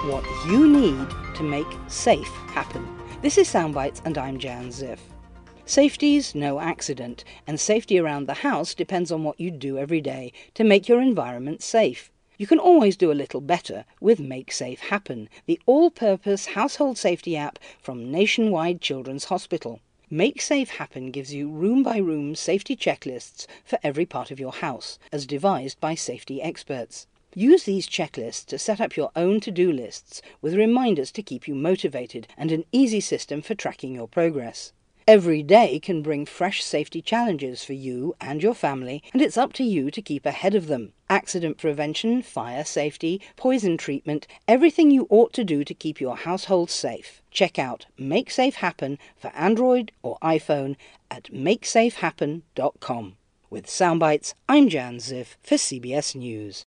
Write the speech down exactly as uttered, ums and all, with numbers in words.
what you need to make safe happen. This is Soundbites and I'm Jan Ziff. Safety's no accident, and safety around the house depends on what you do every day to make your environment safe. You can always do a little better with Make Safe Happen, the all-purpose household safety app from Nationwide Children's Hospital. Make Safe Happen gives you room-by-room safety checklists for every part of your house, as devised by safety experts. Use these checklists to set up your own to-do lists with reminders to keep you motivated and an easy system for tracking your progress. Every day can bring fresh safety challenges for you and your family, and it's up to you to keep ahead of them. Accident prevention, fire safety, poison treatment, everything you ought to do to keep your household safe. Check out Make Safe Happen for Android or iPhone at make safe happen dot com. With Soundbites, I'm Jan Ziff for C B S News.